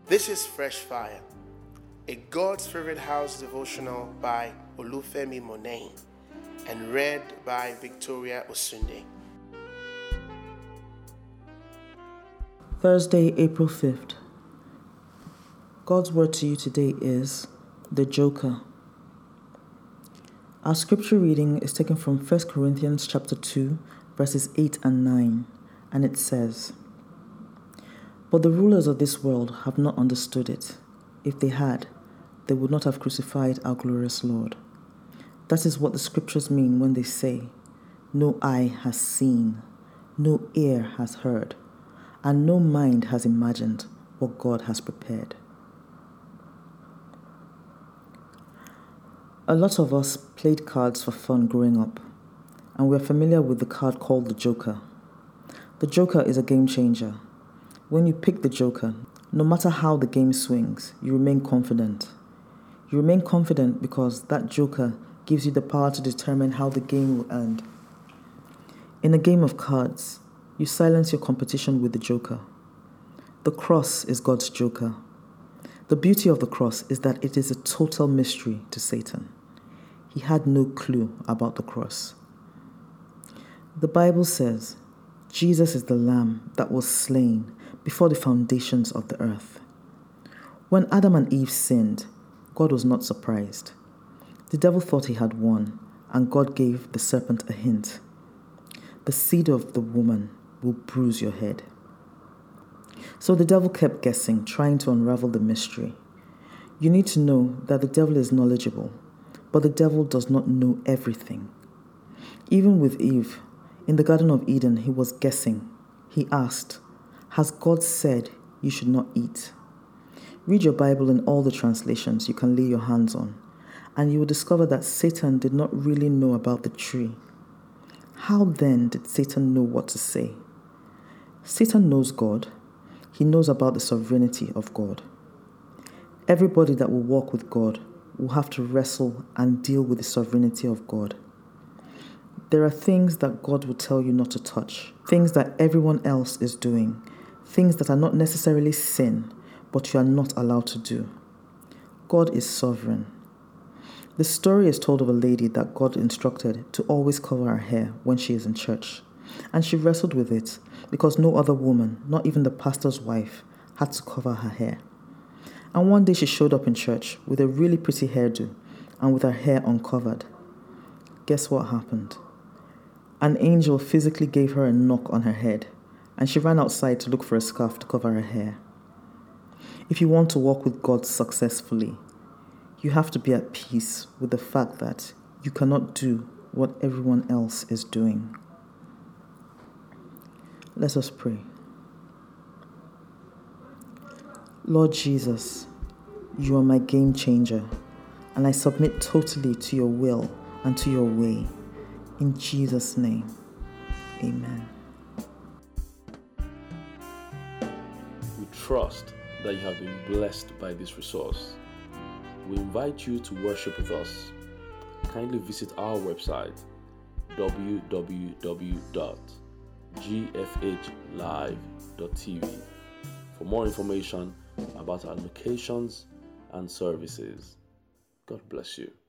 This is Fresh Fire, a God's Favorite House devotional by Olufemi Monet and read by Victoria Osunde. Thursday, April 5th. God's word to you today is the Joker. Our scripture reading is taken from 1 Corinthians chapter 2, verses 8 and 9, and it says, "But the rulers of this world have not understood it. If they had, they would not have crucified our glorious Lord. That is what the scriptures mean when they say, 'No eye has seen, no ear has heard, and no mind has imagined what God has prepared.'" A lot of us played cards for fun growing up, and we're familiar with the card called the Joker. The Joker is a game changer. When you pick the Joker, no matter how the game swings, you remain confident. You remain confident because that Joker gives you the power to determine how the game will end. In a game of cards, you silence your competition with the Joker. The cross is God's Joker. The beauty of the cross is that it is a total mystery to Satan. He had no clue about the cross. The Bible says, Jesus is the Lamb that was slain before the foundations of the earth. When Adam and Eve sinned, God was not surprised. The devil thought he had won, and God gave the serpent a hint. The seed of the woman will bruise your head. So the devil kept guessing, trying to unravel the mystery. You need to know that the devil is knowledgeable, but the devil does not know everything. Even with Eve, in the Garden of Eden, he was guessing. He asked, "Has God said you should not eat?" Read your Bible in all the translations you can lay your hands on, and you will discover that Satan did not really know about the tree. How then did Satan know what to say? Satan knows God. He knows about the sovereignty of God. Everybody that will walk with God will have to wrestle and deal with the sovereignty of God. There are things that God will tell you not to touch, things that everyone else is doing, things that are not necessarily sin, but you are not allowed to do. God is sovereign. The story is told of a lady that God instructed to always cover her hair when she is in church, and she wrestled with it because no other woman, not even the pastor's wife, had to cover her hair. And one day she showed up in church with a really pretty hairdo and with her hair uncovered. Guess what happened? An angel physically gave her a knock on her head, and she ran outside to look for a scarf to cover her hair. If you want to walk with God successfully, you have to be at peace with the fact that you cannot do what everyone else is doing. Let us pray. Lord Jesus, you are my game changer, and I submit totally to your will and to your way. In Jesus' name, amen. We trust that you have been blessed by this resource. We invite you to worship with us. Kindly visit our website www.gfhlive.tv for more information about our locations and services. God bless you.